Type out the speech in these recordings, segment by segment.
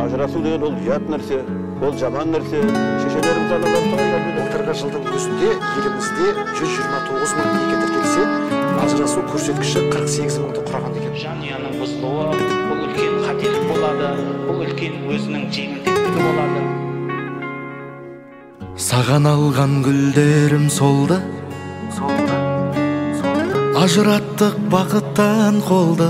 ажырасуу деген ол ұят нәрсе, ол жаман нәрсе. Шешелерimiz аналар қалай былтырғы жылдың өзінде елімізде 129 мың неке тіркелсе, ажырасу көрсеткіші 48 мыңды құраған екен. Жанұяның бұзылуы бұл үлкен қателік болады, бұл үлкен өзінің жеңілтектігі болады. Саған алған гүлдерім солды, ажыраттық бақыттан қолды.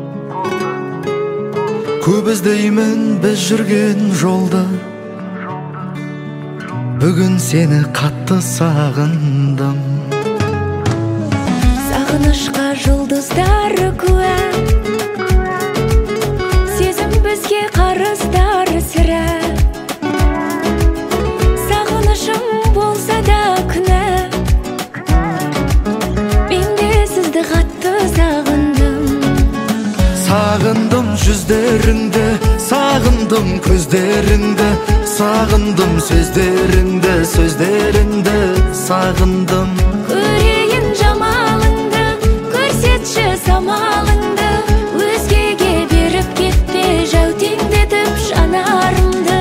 Көп іздеймін біз жүрген жолды, бүгін сені қатты сағындым. Сағынышқа жұлдыздары куә, сезім бізге қарыздар сірә. Сағынышым болса да күнә, мен де сізді қатты сағындым. Сағындым жүздеріңді, сағындым көздеріңді, сағындым сөздеріңді, сөздеріңді сағындым. Көрейін жамалыңды, көрсетші самалыңды, өзгеге беріп кетпе жәутеңдетіп жанарымды.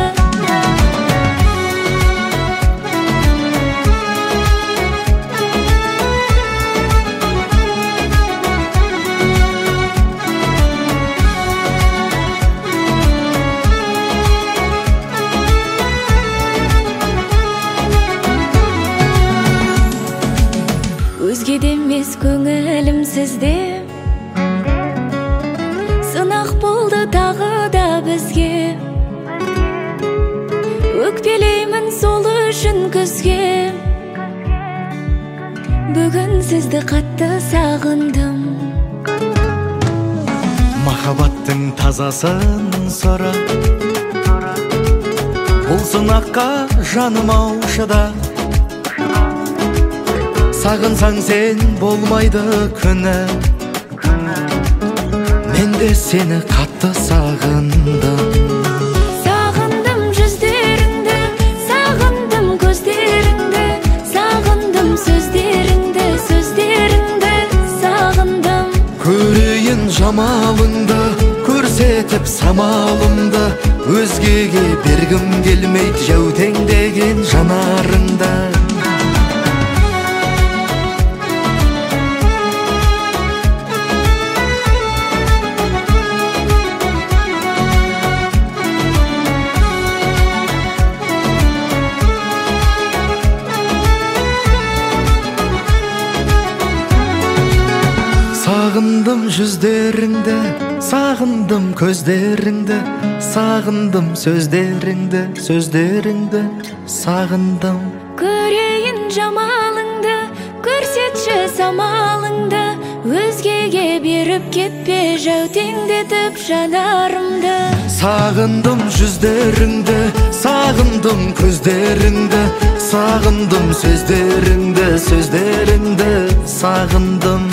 Өзгеде емес көңілім сізде, сынақ болды тағы да бізге. Өкпелеймін сол үшін күзге, бүгін сізді қатты сағындым. Махаббаттың тазасын сұра, бұл сынаққа жаным аушыда. Сағынсаң сен болмайды күні, мен де сені қатты сағындым. Сағындым жүздеріңді, сағындым көздеріңді, сағындым сөздеріңді, сөздеріңді сағындым. Көрейін жамалыңды, көрсетіп самалымды, өзгеге бергім келмейді жәутеңдеген жанарыңды. Сағындым жүздеріңді, сағындым көздеріңді, сағындым сөздеріңді, сөздеріңді сағындым. Көрейін жамалыңды, көрсетші самалыңды, өзгеге беріп кетпе жәутеңдетіп жанарымды. Сағындым жүздеріңді, сағындым көздеріңді, сағындым сөздеріңді, сөздеріңді сағындым.